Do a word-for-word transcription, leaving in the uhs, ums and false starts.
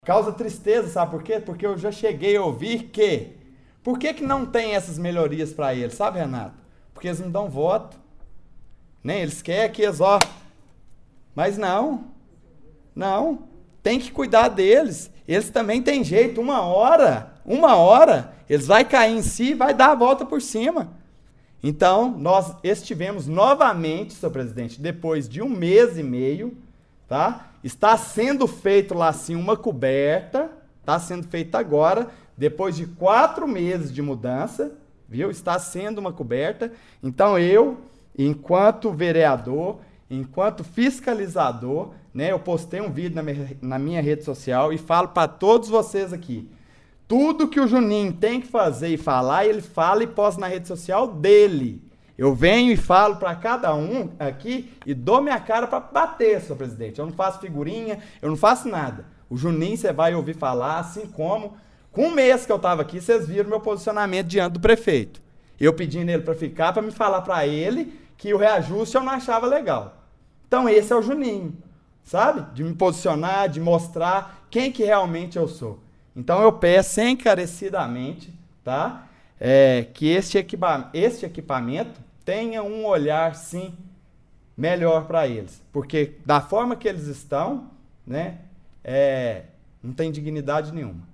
Causa tristeza, sabe por quê? Porque eu já cheguei a ouvir que... Por que que não tem essas melhorias para eles, sabe, Renato? Porque eles não dão voto. Né? Eles querem que eles, ó... Mas não. Não. Tem que cuidar deles. Eles também têm jeito. Uma hora, uma hora, eles vão cair em si e vai dar a volta por cima. Então, nós estivemos novamente, senhor presidente, depois de um mês e meio, tá? Está sendo feito lá sim uma coberta, está sendo feita agora, depois de quatro meses de mudança, viu? Está sendo uma coberta. Então eu, enquanto vereador, enquanto fiscalizador, né, eu postei um vídeo na minha, na minha rede social e falo para todos vocês aqui, tudo que o Juninho tem que fazer e falar, ele fala e posta na rede social dele. Eu venho e falo para cada um aqui e dou minha cara para bater, senhor presidente. Eu não faço figurinha, eu não faço nada. O Juninho você vai ouvir falar, assim como, com um mês que eu estava aqui, vocês viram meu posicionamento diante do prefeito. Eu pedindo ele para ficar, para me falar para ele que o reajuste eu não achava legal. Então esse é o Juninho, sabe? De me posicionar, de mostrar quem que realmente eu sou. Então eu peço encarecidamente, tá? É, que este, equipa este equipamento tenha um olhar, sim, melhor para eles. Porque da forma que eles estão, né, é, não tem dignidade nenhuma.